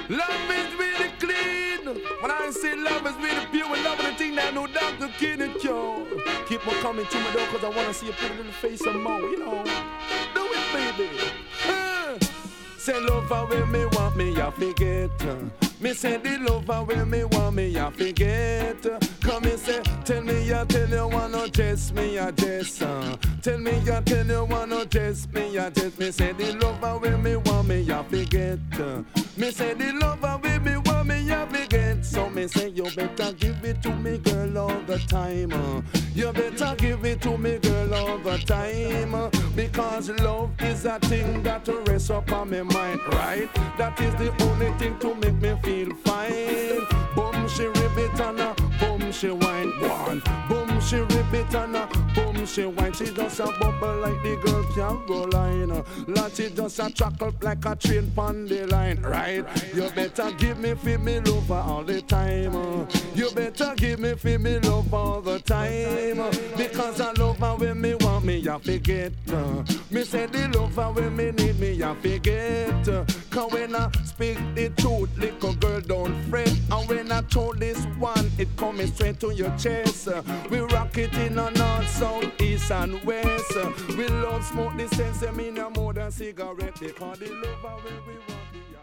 Love is really clean. When I say love is really pure, and love is the thing that no doctor can cure. Keep on coming to my door, cause I wanna see a pretty little face some more, you know. Do it, baby. Say love where me want me, I forget. Me say the lover where me want me, I forget. Come and say, tell me I tell you wanna dress me, I dress. Tell me I tell you wanna dress me, I dress. Me say the lover where me want me, I forget. Me say the lover where me want me, I forget. So me say you better give it to me, girl, all the time. You better give it to me, girl, all the time. Because love is a thing that rests up on my mind, right? That is the only thing to make me feel fine. Boom, she ribbit and a boom, she wine. One, boom, she ribbit and a boom, she wine. She just a bubble like the girl can go line. Like she just a track up like a train pon the line, right? You better give me feel me love all the time. You better give me feel me love all the time. Because I love her when me want me, I forget. Me say the lover when me need me, I forget. Cause when I speak the truth, little girl don't fret. And when I told this one, it coming straight to your chest. We rock it in the north, south, east and west. We love smoke the sense, I mean no more than cigarette. Because the lover when we want me.